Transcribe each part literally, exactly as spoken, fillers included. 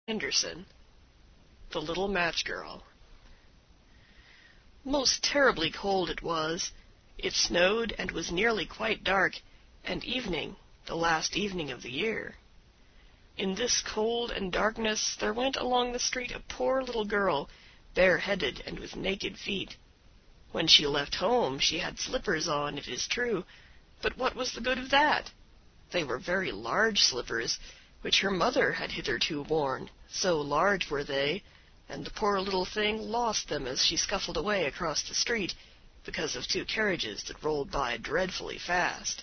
Anderson, The Little Match Girl. Most terribly cold it was. It snowed and was nearly quite dark, and evening, the last evening of the year. In this cold and darkness there went along the street a poor little girl, bareheaded and with naked feet. When she left home she had slippers on, it is true, but what was the good of that? They were very large slippers, which her mother had hitherto worn, so large were they, and the poor little thing lost them as she scuffled away across the street, because of two carriages that rolled by dreadfully fast.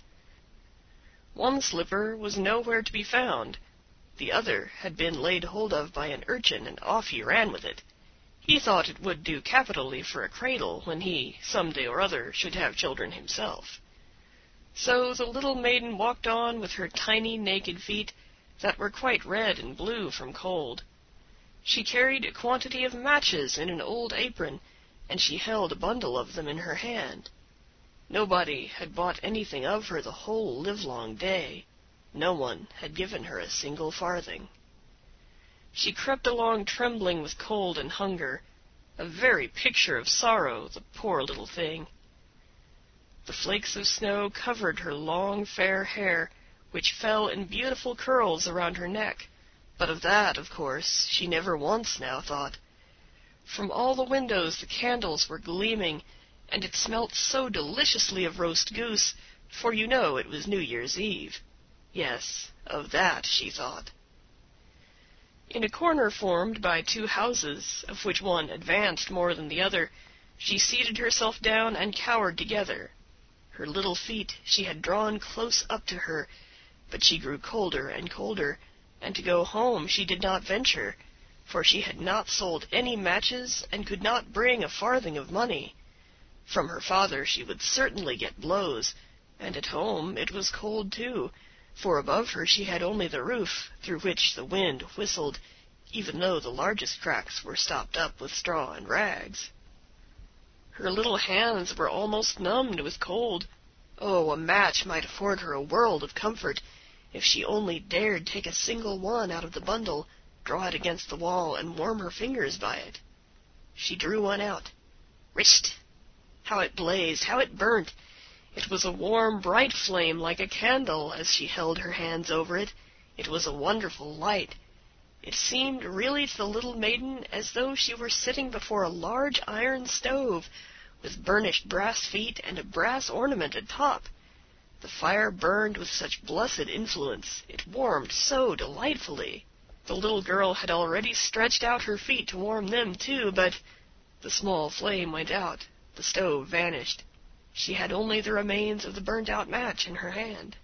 One slipper was nowhere to be found. The other had been laid hold of by an urchin, and off he ran with it. He thought it would do capitally for a cradle when he, some day or other, should have children himself. So the little maiden walked on with her tiny naked feet that were quite red and blue from cold. She carried a quantity of matches in an old apron, and she held a bundle of them in her hand. Nobody had bought anything of her the whole livelong day. No one had given her a single farthing. She crept along trembling with cold and hunger, a very picture of sorrow, the poor little thing. The flakes of snow covered her long fair hair, which fell in beautiful curls around her neck, but of that, of course, she never once now thought. From all the windows the candles were gleaming, and it smelt so deliciously of roast goose, for you know it was New Year's Eve. Yes, of that she thought. In a corner formed by two houses, of which one advanced more than the other, she seated herself down and cowered together. Her little feet she had drawn close up to her, but she grew colder and colder, and to go home she did not venture, for she had not sold any matches and could not bring a farthing of money. From her father she would certainly get blows, and at home it was cold too, for above her she had only the roof, through which the wind whistled, even though the largest cracks were stopped up with straw and rags. Her little hands were almost numbed with cold. Oh, a match might afford her a world of comfort, if she only dared take a single one out of the bundle, draw it against the wall, and warm her fingers by it. She drew one out. Risht! How it blazed! How it burnt! It was a warm, bright flame like a candle as she held her hands over it. It was a wonderful light. It seemed really to the little maiden as though she were sitting before a large iron stove, with burnished brass feet and a brass ornament at top. The fire burned with such blessed influence, it warmed so delightfully. The little girl had already stretched out her feet to warm them too, but the small flame went out, the stove vanished. She had only the remains of the burnt-out match in her hand.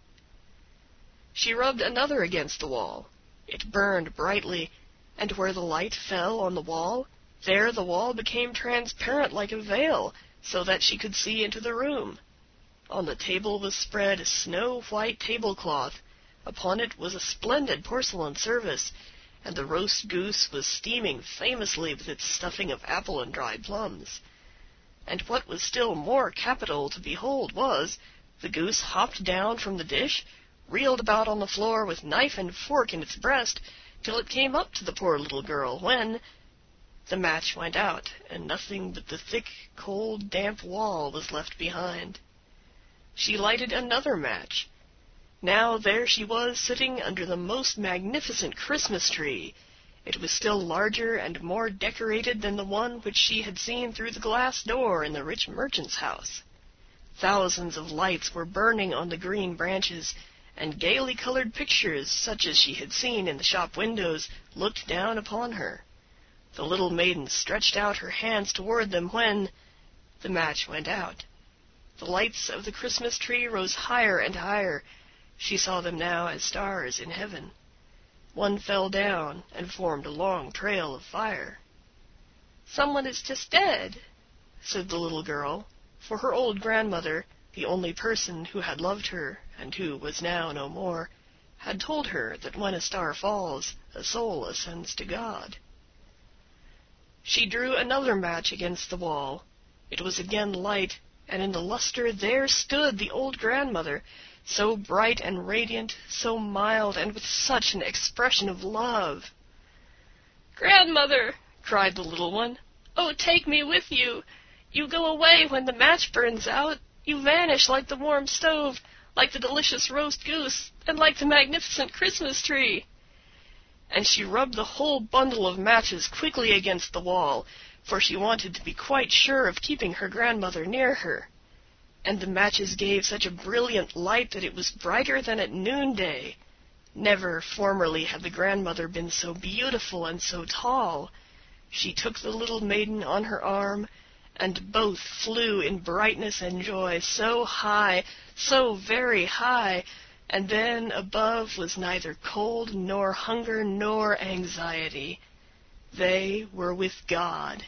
She rubbed another against the wall. It burned brightly, and where the light fell on the wall, there the wall became transparent like a veil, so that she could see into the room. On the table was spread a snow-white tablecloth. Upon it was a splendid porcelain service, and the roast goose was steaming famously with its stuffing of apple and dried plums. And what was still more capital to behold was, the goose hopped down from the dish, reeled about on the floor with knife and fork in its breast, till it came up to the poor little girl, when the match went out, and nothing but the thick, cold, damp wall was left behind. She lighted another match. Now there she was sitting under the most magnificent Christmas tree. It was still larger and more decorated than the one which she had seen through the glass door in the rich merchant's house. Thousands of lights were burning on the green branches, and gaily colored pictures, such as she had seen in the shop windows, looked down upon her. The little maiden stretched out her hands toward them when the match went out. The lights of the Christmas tree rose higher and higher. She saw them now as stars in heaven. One fell down and formed a long trail of fire. "Someone is just dead," said the little girl, for her old grandmother, the only person who had loved her and who was now no more, had told her that when a star falls, a soul ascends to God. She drew another match against the wall. It was again light, and in the luster there stood the old grandmother, so bright and radiant, so mild, and with such an expression of love. "Grandmother!" cried the little one. "Oh, take me with you! You go away when the match burns out. You vanish like the warm stove, like the delicious roast goose, and like the magnificent Christmas tree." And she rubbed the whole bundle of matches quickly against the wall, for she wanted to be quite sure of keeping her grandmother near her. And the matches gave such a brilliant light that it was brighter than at noonday. Never formerly had the grandmother been so beautiful and so tall. She took the little maiden on her arm, and both flew in brightness and joy so high, so very high, and then above was neither cold nor hunger nor anxiety. They were with God.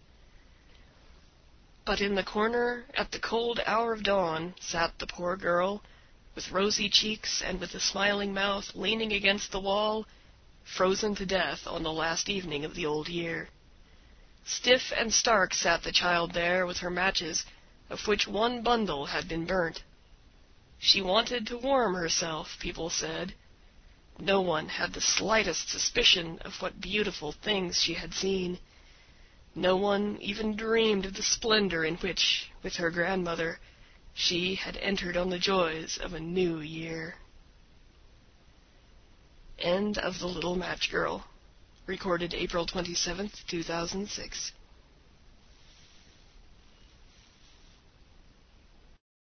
But in the corner, at the cold hour of dawn, sat the poor girl, with rosy cheeks and with a smiling mouth, leaning against the wall, frozen to death on the last evening of the old year. Stiff and stark sat the child there with her matches, of which one bundle had been burnt. She wanted to warm herself, people said. No one had the slightest suspicion of what beautiful things she had seen. No one even dreamed of the splendor in which, with her grandmother, she had entered on the joys of a new year. End of The Little Match Girl. Recorded April twenty-seventh, two thousand six.